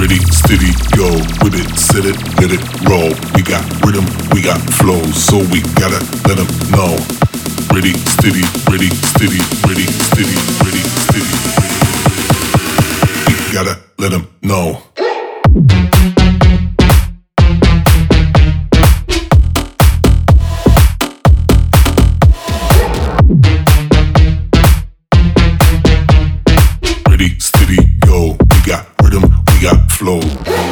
Ready, steady, go with it, set it, let it roll. We got rhythm, we got flow, so we gotta let them know. Ready, steady, ready, steady, ready, steady, ready, steady. We gotta let them know. Ready, steady, go. We got rhythm, we got flow.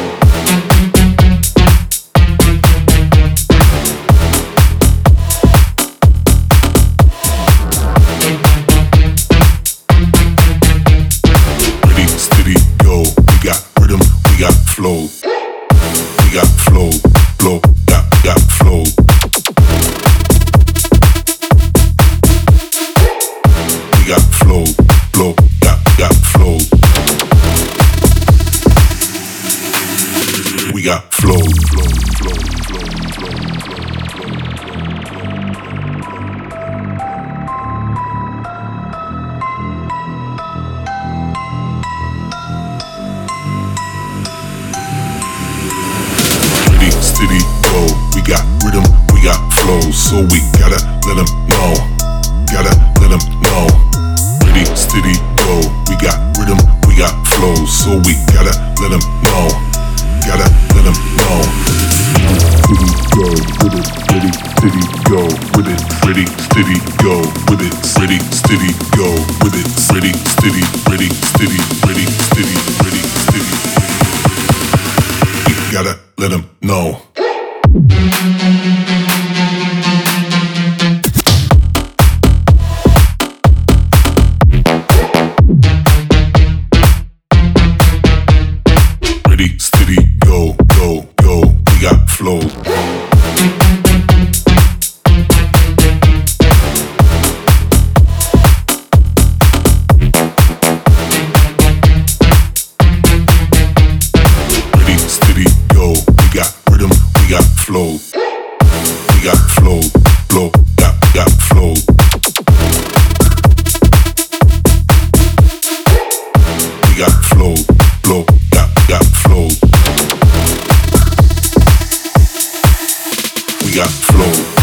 Ready, steady, go. We got rhythm, we got flow. We got flow, flow, got flow. We got flow, flow, got flow. We got flow, flow, flow, flow, flow, Ready, steady, go. We got rhythm, we got flow, so we gotta let them know. Gotta let them know. Ready, steady, go. We got rhythm, we got flow, so we gotta let them know. Gotta let them know. Steady, go with it, ready, steady, go with it, ready, steady, go with it, ready, steady, go with it, ready, steady, ready, steady, ready, steady, ready, steady. We gotta let them know. Ready, steady, go, go, go. We got flow. Ready, steady, go. We got rhythm, we got flow. We got flow, flow, got flow. We got flow, flow, got flow. We got flow.